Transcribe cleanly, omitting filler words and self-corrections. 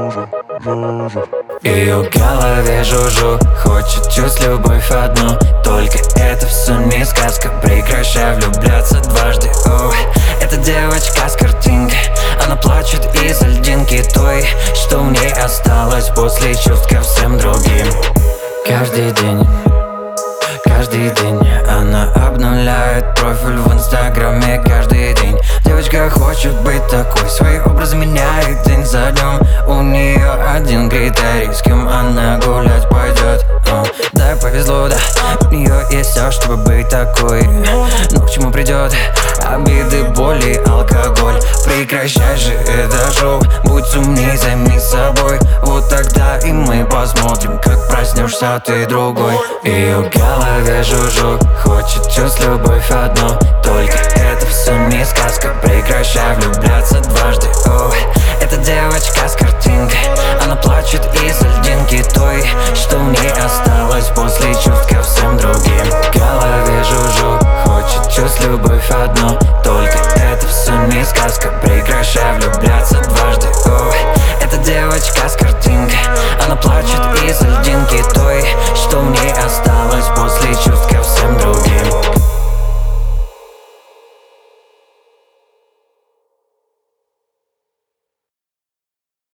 И в голове жужу, хочет чувств любовь одну. Только это все не сказка, прекращай влюбляться дважды. Эта девочка с картинки, она плачет из-за льдинки той, что в ней осталось после чувств ко всем другим. Каждый день она обновляет профиль в инстаграме. Каждый день девочка хочет быть такой, свой образ меняет день за днем. У нее один критерий, с кем она гулять пойдет. Да, повезло, да, у нее есть все, чтобы быть такой. Но к чему придет? Обиды, боли, алкоголь. Прекращай же это шоу, будь умней, займись собой. Вот тогда и мы посмотрим, как проснешься ты другой. И в голове жужу, хочет чувств любовь одну. Только это все не сказка, прекращай влюбляться дважды. Эта девочка с картинкой, она плачет из-за льдинки той, что в ней осталось после чувств ко всем другим. В голове жужу, хочет чувств любовь одну. Только это все не сказка, прекращай влюбляться дважды. Эта девочка с картинкой, она плачет из-за льдинки той,